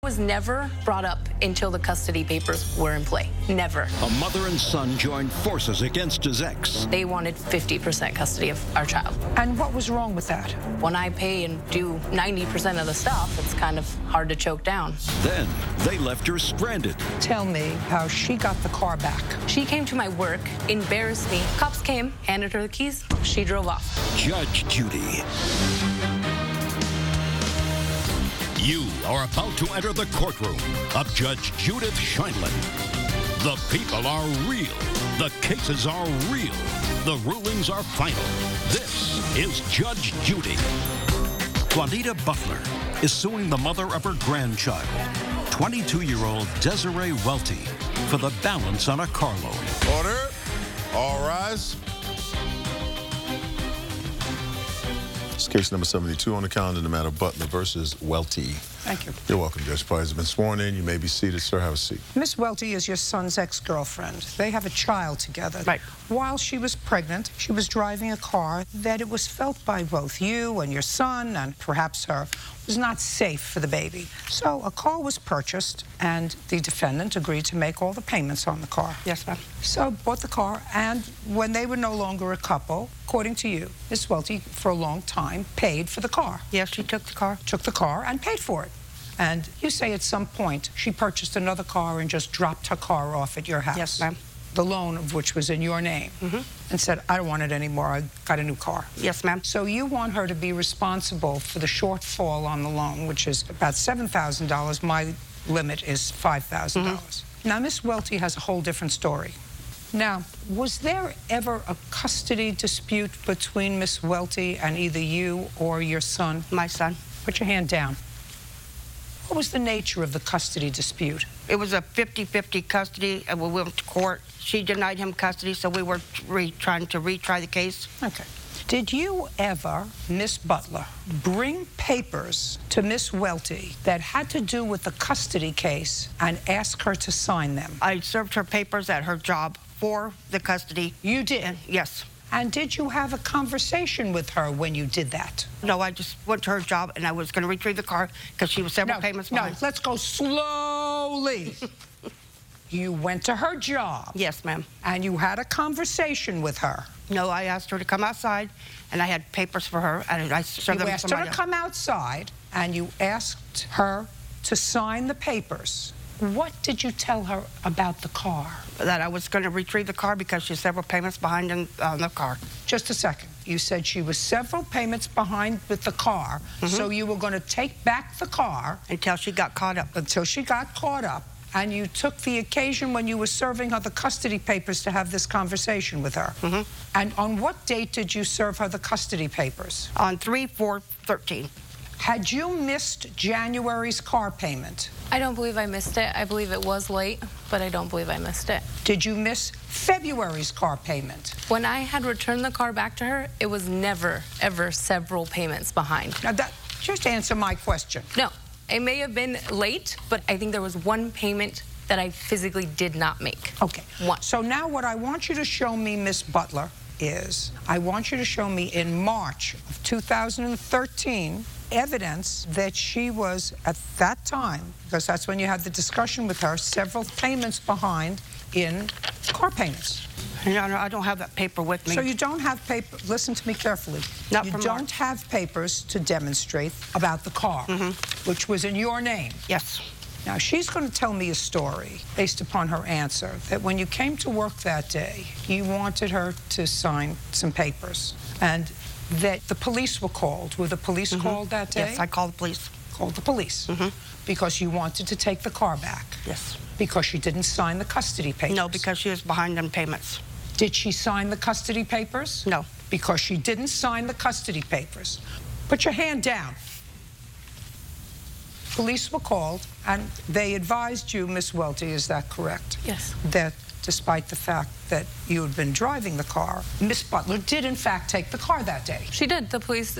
Was never brought up until the custody papers were in play. Never. A mother and son joined forces against his ex. They wanted 50% custody of our child. And what was wrong with that? When I pay and do 90% of the stuff, it's kind of hard to choke down. Then they left her stranded. Tell me how she got the car back. She came to my work, embarrassed me. Cops came, handed her the keys. She drove off. Judge Judy. You are about to enter the courtroom of Judge Judith Sheindlin. The people are real. The cases are real. The rulings are final. This is Judge Judy. Juanita Butler is suing the mother of her grandchild, 22-year-old Desiree Welty, for the balance on a car loan. Order. All rise. It's case number 72 on the calendar, the matter Butler versus Welty. Thank you. You're welcome, Judge. Parties have been sworn in. You may be seated, sir. Have a seat. Miss Welty is your son's ex-girlfriend. They have a child together. Right. While she was pregnant, she was driving a car that it was felt by both you and your son, and perhaps her, was not safe for the baby. So a car was purchased, and the defendant agreed to make all the payments on the car. Yes, ma'am. So bought the car, and when they were no longer a couple, according to you, Miss Welty, for a long time, paid for the car. Yes, she took the car. Took the car and paid for it. And you say at some point she purchased another car and just dropped her car off at your house. Yes, ma'am. The loan of which was in your name. And said, I don't want it anymore, I got a new car. Yes, ma'am. So you want her to be responsible for the shortfall on the loan, which is about $7,000. My limit is $5,000. Now, Miss Welty has a whole different story. Now, was there ever a custody dispute between Miss Welty and either you or your son? My son. Put your hand down. What was the nature of the custody dispute? It was a 50-50 custody, and we went to court. She denied him custody, so we were trying to retry the case. Okay. Did you ever, Miss Butler, bring papers to Miss Welty that had to do with the custody case and ask her to sign them? I served her papers at her job for the custody. You did? Yes. And did you have a conversation with her when you did that? No, I just went to her job, and I was going to retrieve the car because she was several payments behind. No, let's go slowly. You went to her job. Yes, ma'am. And you had a conversation with her. No, I asked her to come outside, and I had papers for her, and I served them to somebody else. You asked her to come outside, and you asked her to sign the papers. What did you tell her about the car? That I was going to retrieve the car because she's several payments behind on the car. Just a second. You said she was several payments behind with the car, so you were going to take back the car. Until she got caught up. Until she got caught up. And you took the occasion when you were serving her the custody papers to have this conversation with her. And on what date did you serve her the custody papers? On 3/4/13. Had you missed January's car payment? I don't believe I missed it. I believe it was late, but I don't believe I missed it. Did you miss February's car payment? When I had returned the car back to her, it was never, ever several payments behind. Now, just answer my question. No, it may have been late, but I think there was one payment that I physically did not make. Okay. One. So now what I want you to show me, Miss Butler, is I want you to show me in March of 2013 evidence that she was, at that time, because that's when you had the discussion with her, several payments behind in car payments. No, I don't have that paper with me. So you don't have paper, listen to me carefully. Not you from don't March. have papers to demonstrate about the car, which was in your name. Yes. Now, she's going to tell me a story based upon her answer that when you came to work that day, you wanted her to sign some papers, and that the police were called. Were the police called that day? Yes, I called the police. Called the police. Because you wanted to take the car back. Yes. Because she didn't sign the custody papers. No, because she was behind on payments. Did she sign the custody papers? No. Because she didn't sign the custody papers. Put your hand down. Police were called, and they advised you, Miss Welty, is that correct? Yes. That despite the fact that you had been driving the car, Miss Butler did, in fact, take the car that day. She did. The police...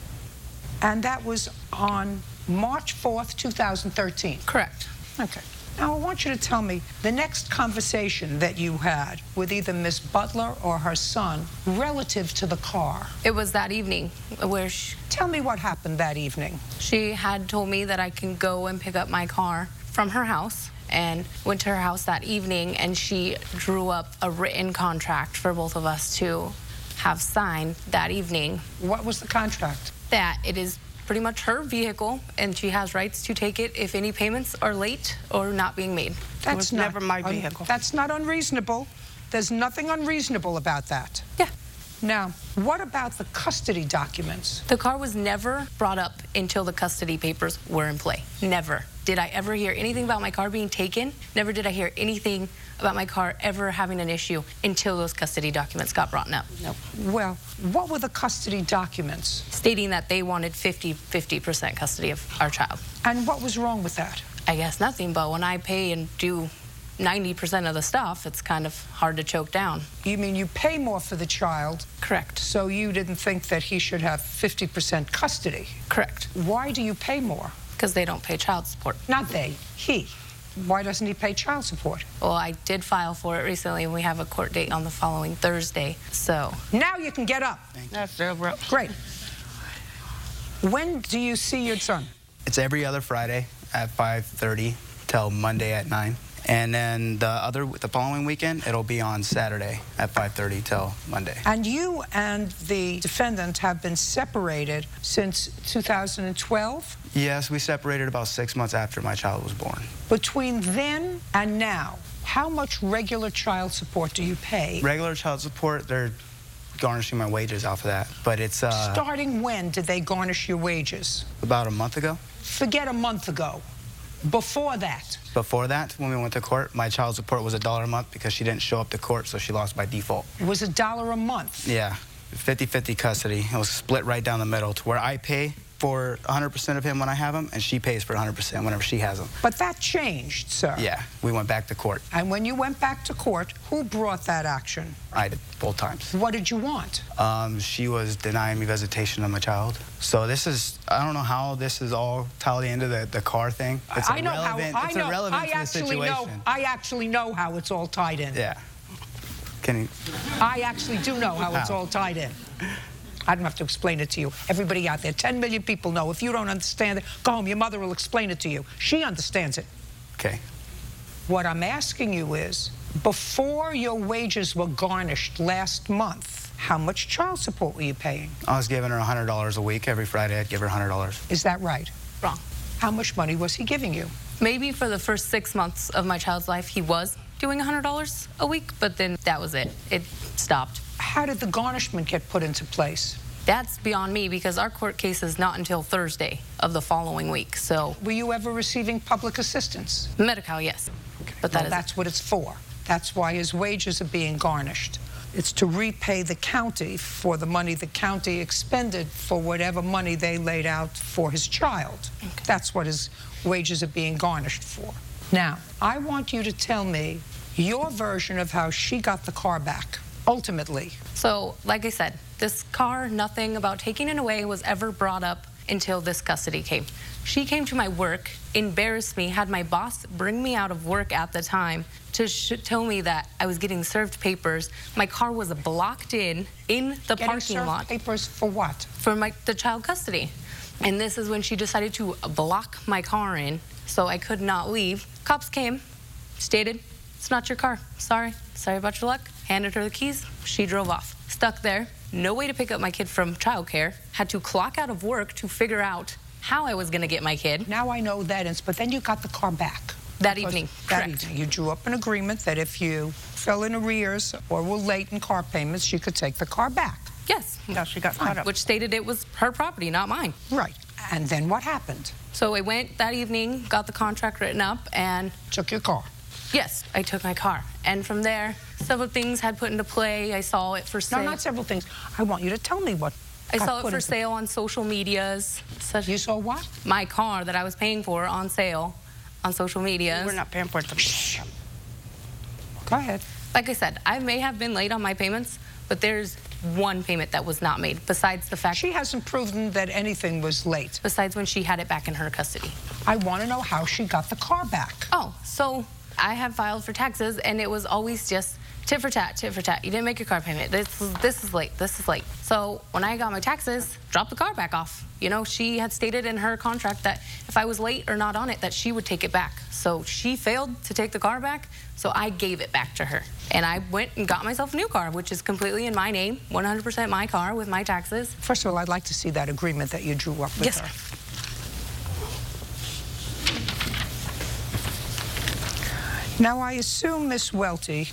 And that was on March 4th, 2013. Correct. Okay. Now, I want you to tell me the next conversation that you had with either Miss Butler or her son relative to the car. It was that evening where Tell me what happened that evening. she had told me that I can go and pick up my car from her house, and went to her house that evening, and she drew up a written contract for both of us to have signed that evening. What was the contract? That it is pretty much her vehicle, and she has rights to take it if any payments are late or not being made. was never my vehicle. That's not unreasonable. There's nothing unreasonable about that. Yeah. Now, what about the custody documents? The car was never brought up until the custody papers were in play. Never did I ever hear anything about my car being taken. Never did I hear anything about my car ever having an issue until those custody documents got brought up. Nope. Well, what were the custody documents? Stating that they wanted 50% custody of our child. And what was wrong with that? I guess nothing, but when I pay and do 90% of the stuff, it's kind of hard to choke down. You mean you pay more for the child, Correct. so you didn't think that he should have 50% custody? Correct. Why do you pay more? Because they don't pay child support. Not they, he. Why doesn't he pay child support? Well, I did file for it recently, and we have a court date on the following Thursday, so. Now you can get up. That's over. Great. When do you see your son? It's every other Friday at 5:30 till Monday at 9. And then the following weekend, it'll be on Saturday at 5:30 till Monday. And you and the defendant have been separated since 2012? Yes, we separated about 6 months after my child was born. Between then and now, how much regular child support do you pay? Regular child support, they're garnishing my wages off of that. But it's Starting when did they garnish your wages? about a month ago. Forget a month ago. Before that. Before that, when we went to court, my child support was $1 a month because she didn't show up to court, so she lost by default. It was $1 a month. Yeah, 50-50 custody. It was split right down the middle to where I pay for 100% of him when I have him, and she pays for 100% whenever she has him. But that changed, sir. Yeah, we went back to court. And when you went back to court, who brought that action? I did, both times. What did you want? She was denying me visitation of my child. So this is, I don't know how this is all tied into the car thing. It's I know how. It's irrelevant to the situation. I actually know how it's all tied in. Yeah. Can you? I actually do know how it's all tied in. I don't have to explain it to you. Everybody out there, 10 million people know. If you don't understand it, go home. Your mother will explain it to you. She understands it. Okay. What I'm asking you is, before your wages were garnished last month, how much child support were you paying? I was giving her $100 a week. Every Friday, I'd give her $100. Is that right? Wrong. How much money was he giving you? Maybe for the first 6 months of my child's life, he was doing $100 a week, but then that was it. It stopped. How did the garnishment get put into place? That's beyond me because our court case is not until Thursday of the following week, so. Were you ever receiving public assistance? Medical, yes. But Well, that is that's what it's for. That's why his wages are being garnished. It's to repay the county for the money the county expended for whatever money they laid out for his child. Okay. That's what his wages are being garnished for. Now, I want you to tell me your version of how she got the car back, ultimately. So, like I said, this car, nothing about taking it away was ever brought up until this custody came. She came to my work, embarrassed me, had my boss bring me out of work at the time to tell me that I was getting served papers. My car was blocked in the parking lot. Papers for what? For the child custody. And this is when she decided to block my car in, so I could not leave. Cops came, stated, it's not your car. Sorry about your luck. Handed her the keys, she drove off. Stuck there, no way to pick up my kid from childcare. Had to clock out of work to figure out how I was gonna get my kid. Now I know that, but then you got the car back. That evening, That correct. evening, you drew up an agreement that if you fell in arrears or were late in car payments, she could take the car back. Yes, No, she got caught up. which stated it was her property, not mine. Right. And then what happened? So I went that evening, got the contract written up, and Took your car. yes, I took my car. And from there, several things had put into play. I saw it for sale. No, not several things. I want you to tell me what. I got saw put it for into- sale on social medias. Such You saw what? my car that I was paying for on sale on social medias. We're not paying for it. Go ahead. Like I said, I may have been late on my payments, but there's one payment that was not made, besides the fact... She hasn't proven that anything was late. Besides when she had it back in her custody. I want to know how she got the car back. Oh, so I had filed for taxes, and it was always just tit for tat, tit for tat. You didn't make your car payment. This is late. This is late. So when I got my taxes, dropped the car back off. You know, she had stated in her contract that if I was late or not on it, that she would take it back. So she failed to take the car back, so I gave it back to her. And I went and got myself a new car, which is completely in my name, 100% my car with my taxes. First of all, I'd like to see that agreement that you drew up with Yes, her. Now, I assume, Miss Welty,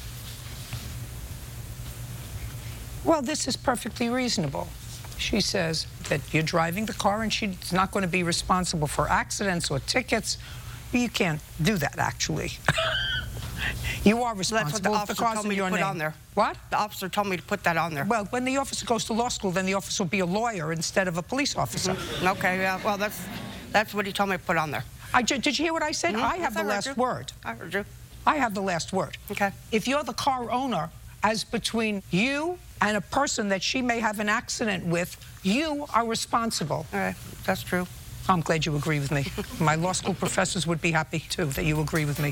well, this is perfectly reasonable. She says that you're driving the car and she's not going to be responsible for accidents or tickets. You can't do that, actually. You are responsible. That's what the officer told me to put on there. What? The officer told me to put that on there. Well, when the officer goes to law school, then the officer will be a lawyer instead of a police officer. Okay, yeah, well, that's what he told me to put on there. Did you hear what I said? I have the last word. I heard you. I have the last word. Okay. If you're the car owner, as between you and a person that she may have an accident with, you are responsible. All right, that's true. I'm glad you agree with me. My law school professors would be happy, too, that you agree with me.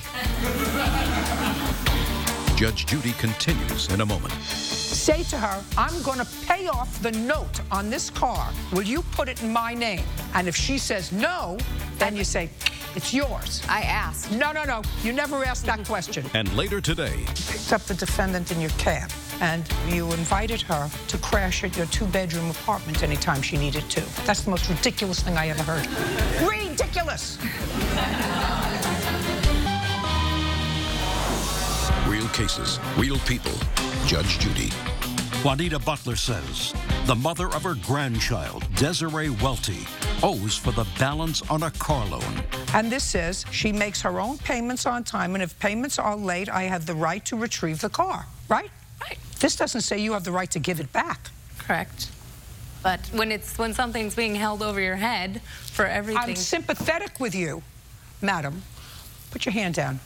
Judge Judy continues in a moment. Say to her, I'm going to pay off the note on this car. Will you put it in my name? And if she says no, then you say, it's yours. I asked. No, no, no. You never asked that question. And later today, Picked up the defendant in your cab, and you invited her to crash at your two-bedroom apartment anytime she needed to. That's the most ridiculous thing I ever heard. Ridiculous! real cases, real people. Judge Judy. Juanita Butler says the mother of her grandchild, Desiree Welty, owes for the balance on a car loan. And this says she makes her own payments on time, and if payments are late, I have the right to retrieve the car, right? Right. This doesn't say you have the right to give it back. Correct. But when something's being held over your head for everything... I'm sympathetic with you, madam. Put your hand down.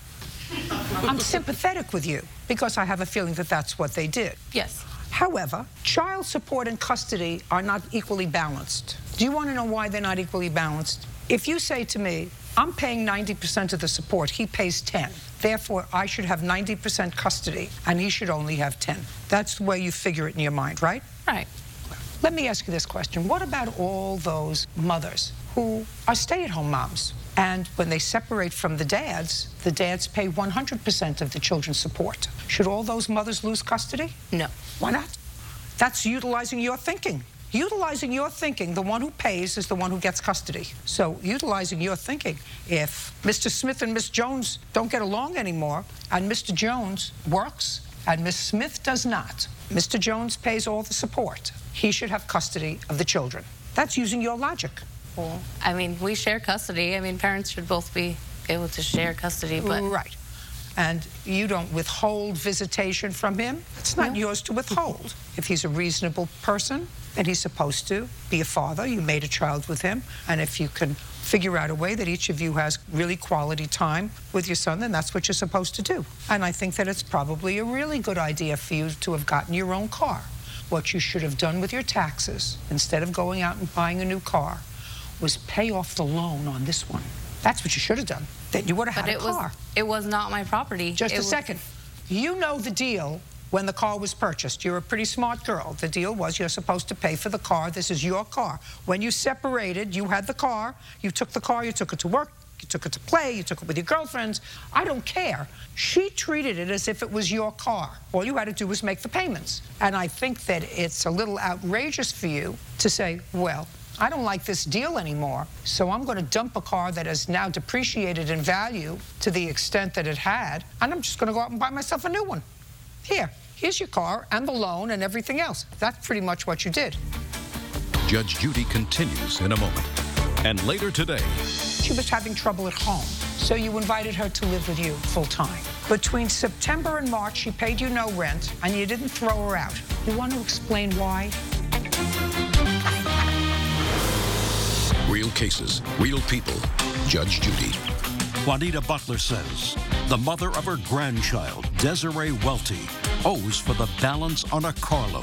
I'm sympathetic with you because I have a feeling that that's what they did. Yes. However, child support and custody are not equally balanced. Do you want to know why they're not equally balanced? If you say to me, I'm paying 90% of the support, he pays 10. Therefore, I should have 90% custody, and he should only have 10. That's the way you figure it in your mind, right? Right. Let me ask you this question. What about all those mothers who are stay-at-home moms? And when they separate from the dads pay 100% of the children's support. Should all those mothers lose custody? No. Why not? That's utilizing your thinking. Utilizing your thinking, the one who pays is the one who gets custody. So utilizing your thinking, if Mr. Smith and Miss Jones don't get along anymore, and Mr. Jones works and Miss Smith does not, Mr. Jones pays all the support, he should have custody of the children. That's using your logic. Well, I mean, we share custody. I mean, parents should both be able to share custody, but... Right. And you don't withhold visitation from him. It's not yours to withhold. If he's a reasonable person, and he's supposed to be a father, you made a child with him, and if you can figure out a way that each of you has really quality time with your son, then that's what you're supposed to do. And I think that it's probably a really good idea for you to have gotten your own car. What you should have done with your taxes, instead of going out and buying a new car, was pay off the loan on this one. That's what you should have done. Then you would have had a car. It was not my property. Just a second. You know the deal when the car was purchased. You're a pretty smart girl. The deal was you're supposed to pay for the car. This is your car. When you separated, you had the car. You took the car. You took it to work. You took it to play. You took it with your girlfriends. I don't care. She treated it as if it was your car. All you had to do was make the payments. And I think that it's a little outrageous for you to say, well, I don't like this deal anymore, so I'm going to dump a car that is now depreciated in value to the extent that it had, and I'm just going to go out and buy myself a new one. Here's your car and the loan and everything else. That's pretty much what you did. Judge Judy continues in a moment. And later today... She was having trouble at home, so you invited her to live with you full-time. Between September and March, she paid you no rent, and you didn't throw her out. You want to explain why? Real cases, real people. Judge Judy. Juanita Butler says the mother of her grandchild, Desiree Welty, owes for the balance on a car loan.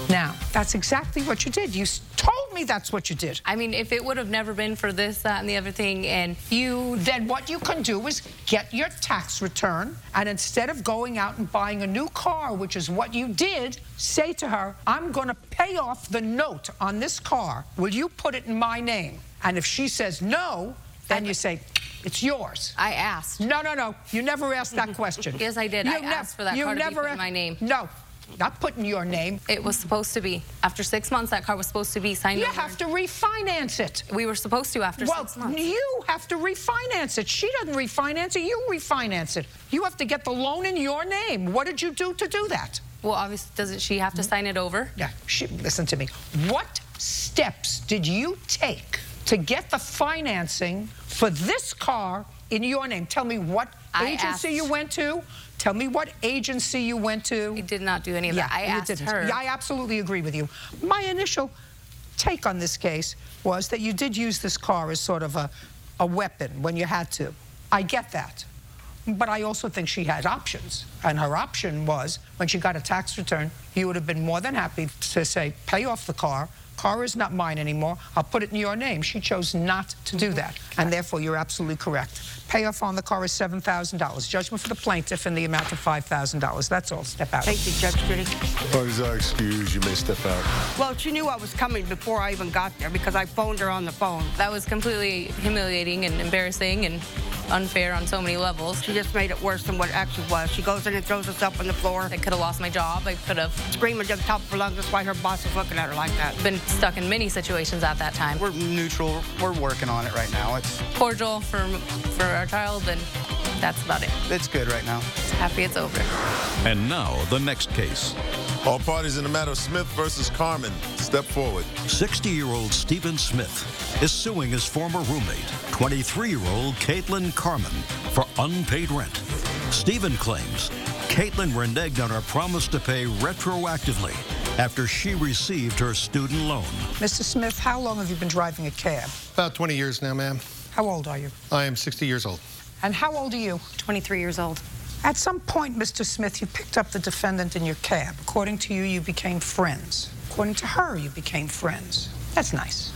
Now, that's exactly what you did. You told me that's what you did. I mean, if it would have never been for this, that, and the other thing, and you... Then what you can do is get your tax return, and instead of going out and buying a new car, which is what you did, say to her, I'm going to pay off the note on this car. Will you put it in my name? And if she says no, then you say, it's yours. I asked. No, no, no. You never asked that question. Yes, I did. I asked for that car to be put in my name. No. Not putting your name. It was supposed to be. After 6 months, that car was supposed to be signed over. You have to refinance it. We were supposed to after 6 months. Well, you have to refinance it. She doesn't refinance it. You refinance it. You have to get the loan in your name. What did you do to do that? Well, obviously, doesn't she have to sign it over? Yeah. Listen to me. What steps did you take to get the financing for this car in your name? Tell me what agency you went to. Tell me what agency you went to. I did not do any of that. I asked her. Yeah, I absolutely agree with you. My initial take on this case was that you did use this car as sort of a weapon when you had to. I get that. But I also think she had options. And her option was, when she got a tax return, you would have been more than happy to say, pay off the car. Car is not mine anymore. I'll put it in your name. She chose not to do that. And therefore, you're absolutely correct. Payoff on the car is $7,000. Judgment for the plaintiff in the amount of $5,000. That's all. Step out. Thank you, Judge Judy. Parties are excused. You may step out. Well, she knew I was coming before I even got there because I phoned her on the phone. That was completely humiliating and embarrassing and unfair on so many levels. She just made it worse than what it actually was. She goes in and throws herself on the floor. I could have lost my job. I could have... Screaming at the top of her lungs. That's why her boss was looking at her like that. Been stuck in many situations at that time. We're neutral. We're working on it right now. It's cordial for our child, and that's about it. It's good right now. Happy it's over. And now, the next case. All parties in the matter of Smith versus Carmen, step forward. 60-year-old Stephen Smith is suing his former roommate, 23-year-old Caitlin Carmen, for unpaid rent. Stephen claims Caitlin reneged on her promise to pay retroactively after she received her student loan. Mr. Smith, how long have you been driving a cab? About 20 years now, ma'am. How old are you? I am 60 years old. And how old are you? 23 years old. At some point, Mr. Smith, you picked up the defendant in your cab. According to you, you became friends. According to her, you became friends. That's nice.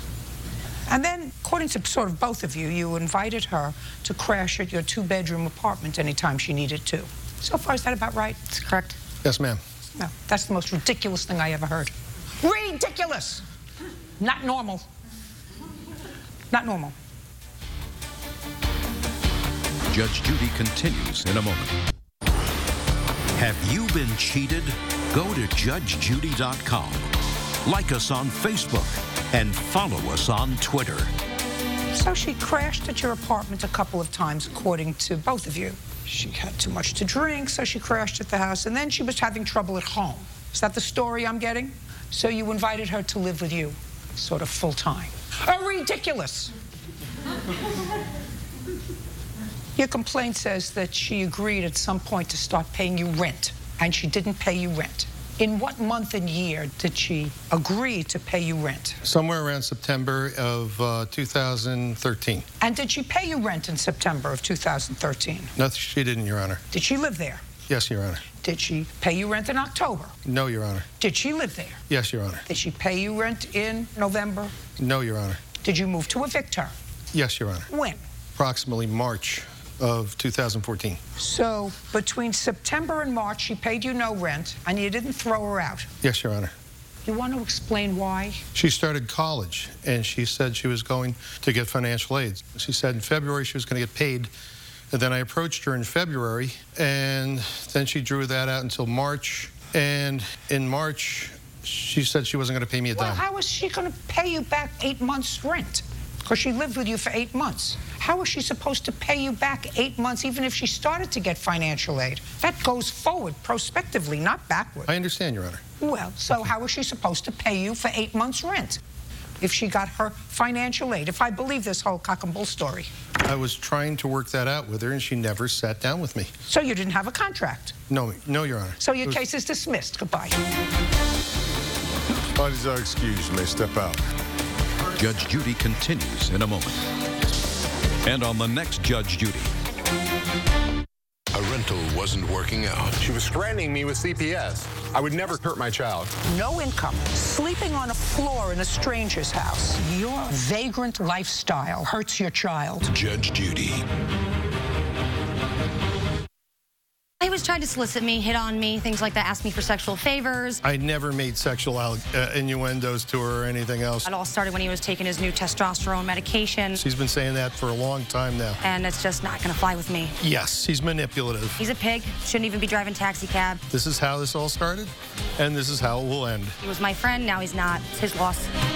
And then, according to sort of both of you, you invited her to crash at your two-bedroom apartment anytime she needed to. So far, is that about right? That's correct. Yes, ma'am. No, that's the most ridiculous thing I ever heard. Ridiculous! Not normal. Not normal. Judge Judy continues in a moment. Have you been cheated? Go to judgejudy.com. Like us on Facebook and follow us on Twitter. So she crashed at your apartment a couple of times, according to both of you. She had too much to drink, so she crashed at the house, and then she was having trouble at home. Is that the story I'm getting? So you invited her to live with you, sort of full-time. Oh, ridiculous! Your complaint says that she agreed at some point to start paying you rent, and she didn't pay you rent. In what month and year did she agree to pay you rent? Somewhere around September of 2013. And did she pay you rent in September of 2013? No, she didn't, Your Honor. Did she live there? Yes, Your Honor. Did she pay you rent in October? No, Your Honor. Did she live there? Yes, Your Honor. Did she pay you rent in November? No, Your Honor. Did you move to evict her? Yes, Your Honor. When? Approximately March of 2014. So between September and March, she paid you no rent, and you didn't throw her out. Yes, Your Honor. You want to explain why? She started college, and she said she was going to get financial aid. She said in February she was going to get paid, and then I approached her in February, and then she drew that out until March, and in March, she said she wasn't going to pay me a dime. Well, how was she going to pay you back 8 months' rent? Because she lived with you for 8 months. How was she supposed to pay you back 8 months even if she started to get financial aid? That goes forward, prospectively, not backward. I understand, Your Honor. Well, so how was she supposed to pay you for 8 months' rent if she got her financial aid, if I believe this whole cock and bull story? I was trying to work that out with her, and she never sat down with me. So you didn't have a contract? No, Your Honor. So your case is dismissed. Goodbye. Parties are excused. You may step out. Judge Judy continues in a moment. And on the next Judge Judy. a rental wasn't working out. She was threatening me with CPS. I would never hurt my child. No income, sleeping on a floor in a stranger's house. Your vagrant lifestyle hurts your child. Judge Judy. He was trying to solicit me, hit on me, things like that, ask me for sexual favors. I never made sexual innuendos to her or anything else. It all started when he was taking his new testosterone medication. She's been saying that for a long time now. And it's just not going to fly with me. Yes, he's manipulative. He's a pig, shouldn't even be driving taxi cab. This is how this all started, and this is how it will end. He was my friend, now he's not. It's his loss.